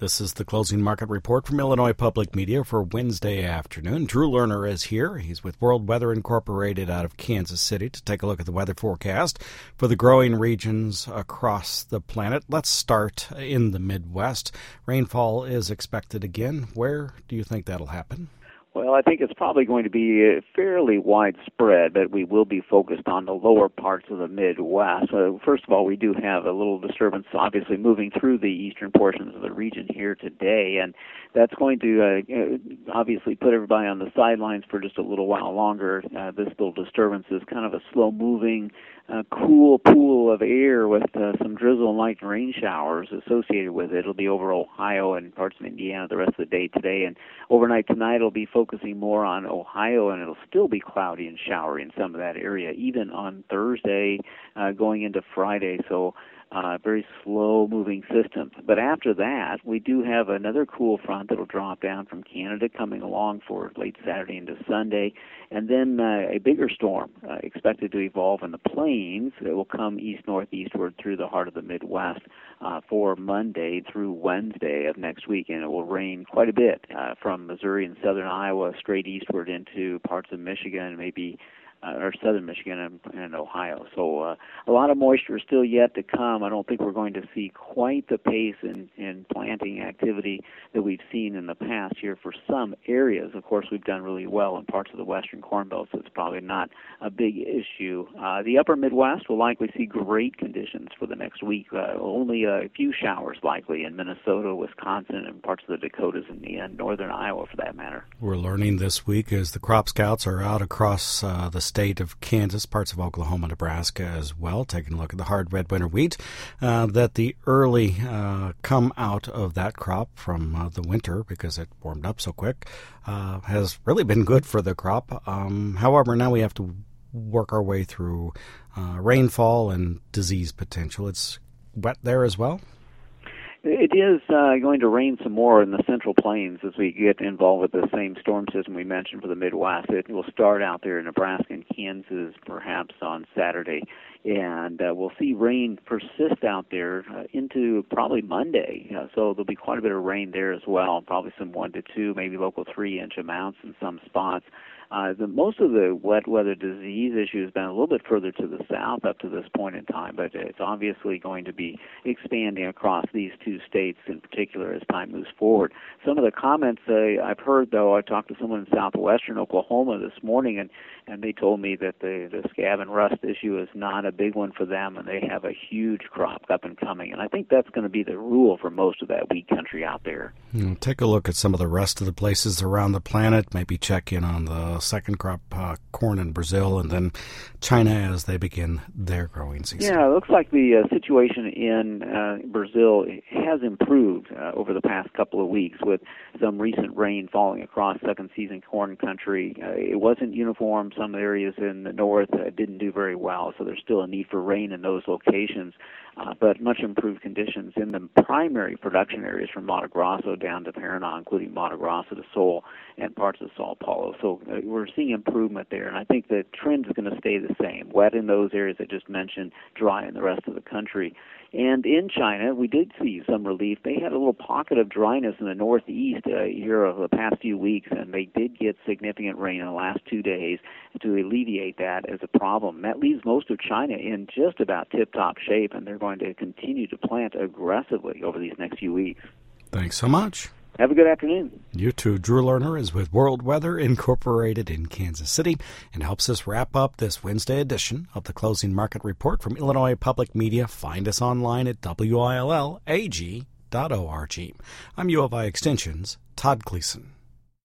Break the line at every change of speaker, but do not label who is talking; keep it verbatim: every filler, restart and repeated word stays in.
This is the Closing Market Report from Illinois Public Media for Wednesday afternoon. Drew Lerner is here. He's with World Weather Incorporated out of Kansas City to take a look at the weather forecast for the growing regions across the planet. Let's start in the Midwest. Rainfall is expected again. Where do you think that'll happen?
Well, I think it's probably going to be fairly widespread, but we will be focused on the lower parts of the Midwest. Uh, first of all, we do have a little disturbance, obviously, moving through the eastern portions of the region here today, and that's going to uh, obviously put everybody on the sidelines for just a little while longer. Uh, this little disturbance is kind of a slow-moving, uh, cool pool of air with uh, some drizzle and light rain showers associated with it. It'll be over Ohio and parts of Indiana the rest of the day today, and overnight tonight it'll be focusing more on Ohio, and it'll still be cloudy and showery in some of that area, even on Thursday uh, going into Friday. So uh, very slow-moving system. But after that, we do have another cool front that'll drop down from Canada coming along for late Saturday into Sunday, and then uh, a bigger storm uh, expected to evolve in the plains that will come east-northeastward through the heart of the Midwest uh, for Monday through Wednesday of next week, and it will rain quite a bit uh, from Missouri and southern Iowa straight eastward into parts of Michigan, maybe Uh, or southern Michigan and, and Ohio. So uh, a lot of moisture is still yet to come. I don't think we're going to see quite the pace in, in planting activity that we've seen in the past here for some areas. Of course, we've done really well in parts of the western Corn Belt, so it's probably not a big issue. Uh, the upper Midwest will likely see great conditions for the next week. Uh, only a few showers likely in Minnesota, Wisconsin, and parts of the Dakotas and the, uh, northern Iowa for that matter.
We're learning this week as the crop scouts are out across uh, the state of Kansas, parts of Oklahoma, Nebraska as well, taking a look at the hard red winter wheat, uh, that the early uh, come out of that crop from uh, the winter, because it warmed up so quick, uh, has really been good for the crop. Um, however, now we have to work our way through uh, rainfall and disease potential. It's wet there as well?
It is uh, going to rain some more in the Central Plains as we get involved with the same storm system we mentioned for the Midwest. It will start out there in Nebraska and Kansas perhaps on Saturday, and uh, we'll see rain persist out there uh, into probably Monday. Uh, so there'll be quite a bit of rain there as well, probably some one to two, maybe local three-inch amounts in some spots. Uh, the, most of the wet weather disease issue has been a little bit further to the south up to this point in time, but it's obviously going to be expanding across these two states in particular as time moves forward. Some of the comments uh, I've heard, though, I talked to someone in southwestern Oklahoma this morning, and, and they told me that the, the scab and rust issue is not a big one for them, and they have a huge crop up and coming. And I think that's going to be the rule for most of that wheat country out there.
Mm, take a look at some of the rest of the places around the planet, maybe check in on the second crop uh, corn in Brazil, and then China as they begin their growing season.
Yeah, it looks like the uh, situation in uh, Brazil has improved uh, over the past couple of weeks with some recent rain falling across second season corn country. Uh, it wasn't uniform. Some areas in the north uh, didn't do very well, so there's still a need for rain in those locations. Uh, but much improved conditions in the primary production areas from Mato Grosso down to Paraná, including Mato Grosso to Sol and parts of Sao Paulo. So uh, we're seeing improvement there, and I think the trend is going to stay the same. Wet in those areas I just mentioned, dry in the rest of the country. And in China, we did see some relief. They had a little pocket of dryness in the northeast uh, here over the past few weeks, and they did get significant rain in the last two days to alleviate that as a problem. That leaves most of China in just about tip-top shape, and they're going to continue to plant aggressively over these next few weeks.
Thanks so much.
Have a good afternoon.
You too. Drew Lerner is with World Weather Incorporated in Kansas City and helps us wrap up this Wednesday edition of the Closing Market Report from Illinois Public Media. Find us online at W I L L A G dot org. I'm U of I Extension's Todd Gleason.